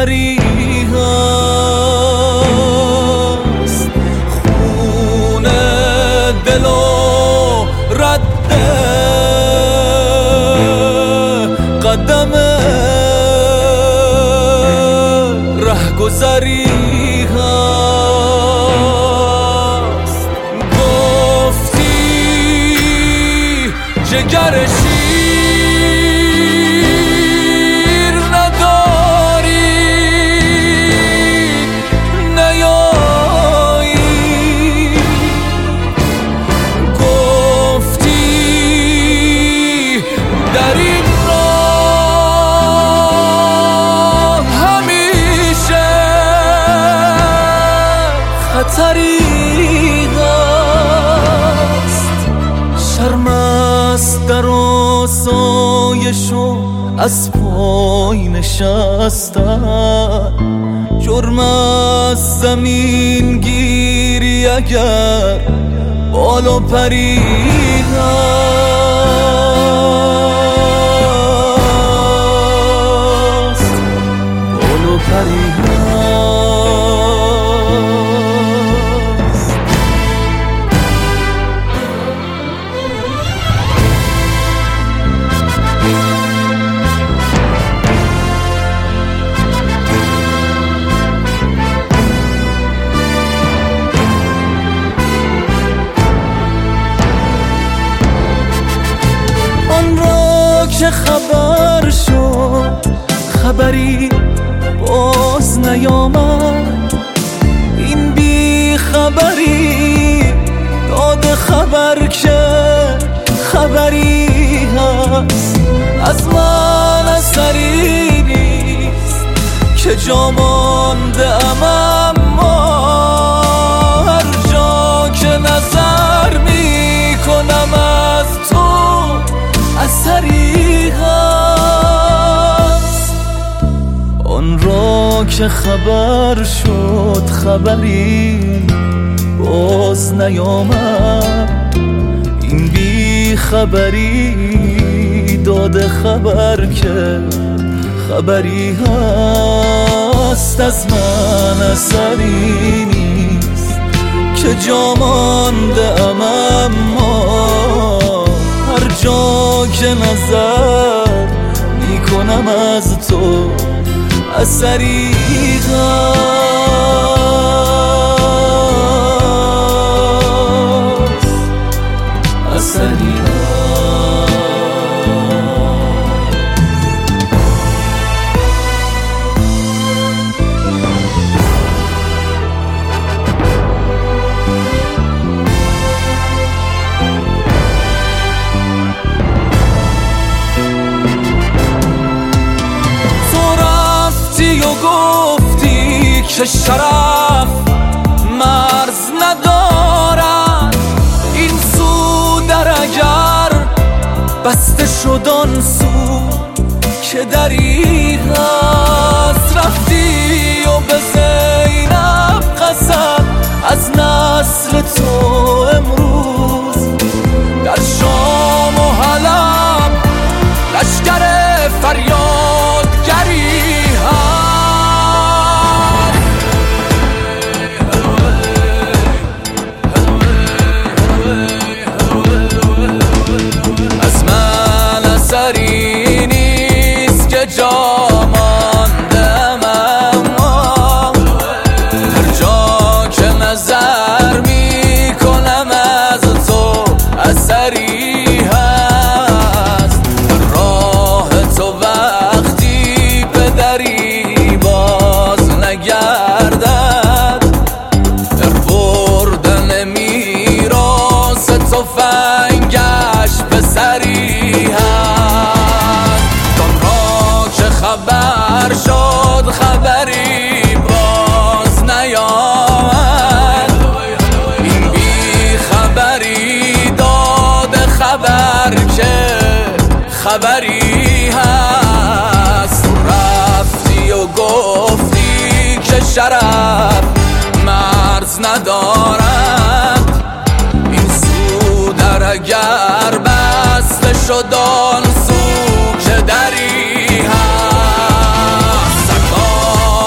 رهگذری هست، خون دل و رد قدم رهگذری هست. گفتی جگر شیر نداری نیایی، گفتی در این راه همیشه خطری هست. شرم است در آسایش و از پای نشستن، جرم از زمین گیری اگر بال و پری هست، بال و پری هست. که خبر شد خبری باز نیامد، این بی خبری داد خبر که خبری هست. از من اثری نیست که جا مانده ام، اما هر جا که نظر می کنم از تو اثری هست. آن را که خبر شد خبری باز نیامد، این بی خبری داده خبر که خبری هست. از من اثری نیست که جا مانده ام، اما هر جا که نظر میکنم از تو اثری هست، اثری هست. گفتی که شرف مرز ندارد، این سو در اگر بسته شد آن سو که دری هست. رفتی و به زینب قسم از نسل تو امروز در شام و حلب لشکر فریادگری نیست که جا ماندم، اما هر جا که نظر می کنم از تو اثری هست. راه تو وقتی به دری باز نگردد، در بردن میراث تفنگش به سری هست. خبر شد خبری باز نیامد، این بی خبری داد خبر که خبری هست. رفتی و گفتی که شرف مرز ندارد، این سو در اگر بسته شد آن سو که دری هست.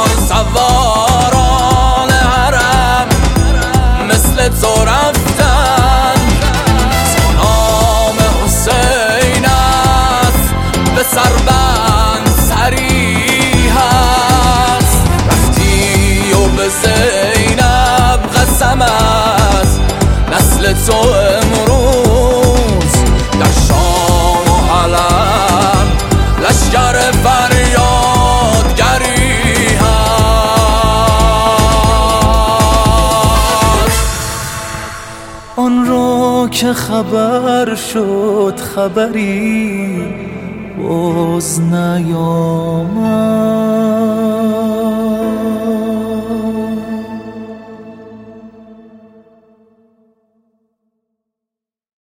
زینب قسم است نسل تو امروز در شام و علم لشکر فریادگری هست. آن را که خبر شد خبری باز نیامد،